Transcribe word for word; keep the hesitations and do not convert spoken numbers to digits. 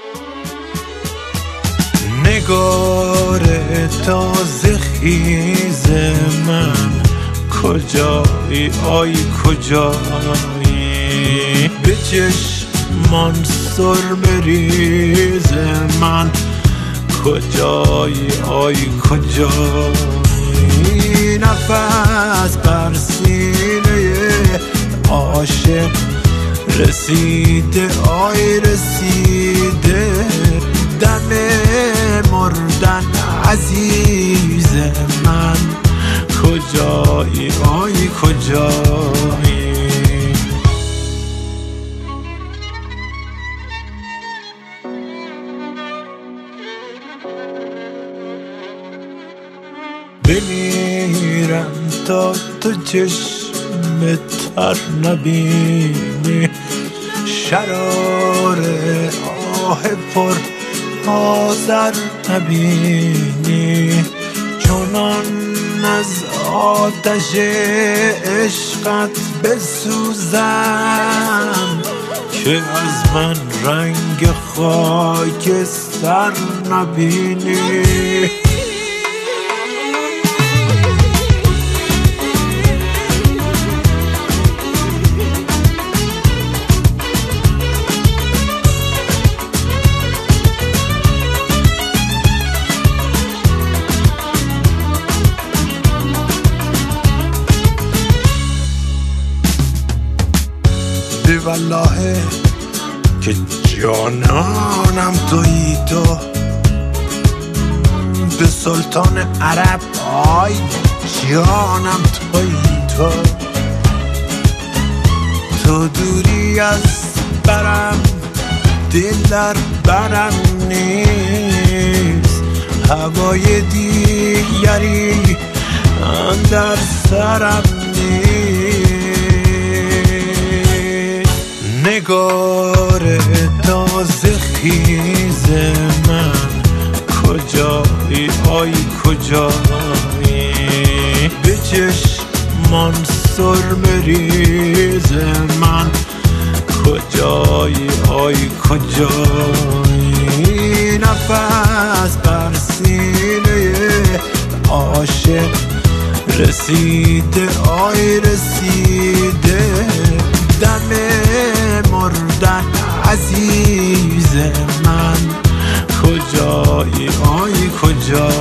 نگار تازه خیز من کجایی آی کجایی به چشمان سرمه ریز من کجایی آی کجایی نفس بر سینه عاشق رسیده آی رسیده دم مردن عزیز من کجایی آی کجایی بمیرم تا تو چشم تر نبینی شرار آه پر آذر نبینی چونان از آتش عشقت بسوزم که از من رنگ خاکستر نبینی والله که جانانم تویی تو به سلطان عرب آی جانم تویی تو تو دوری از برم دل در برم نیست هوای دیگری اندر سرم نیست نگار تازه خیز من کجایی آی کجایی به چشمان سرمه ریز من کجایی آی کجایی نفس بر سینه عاشق رسیده آی رسیده دم مردن عزیز من کجایی آی کجایی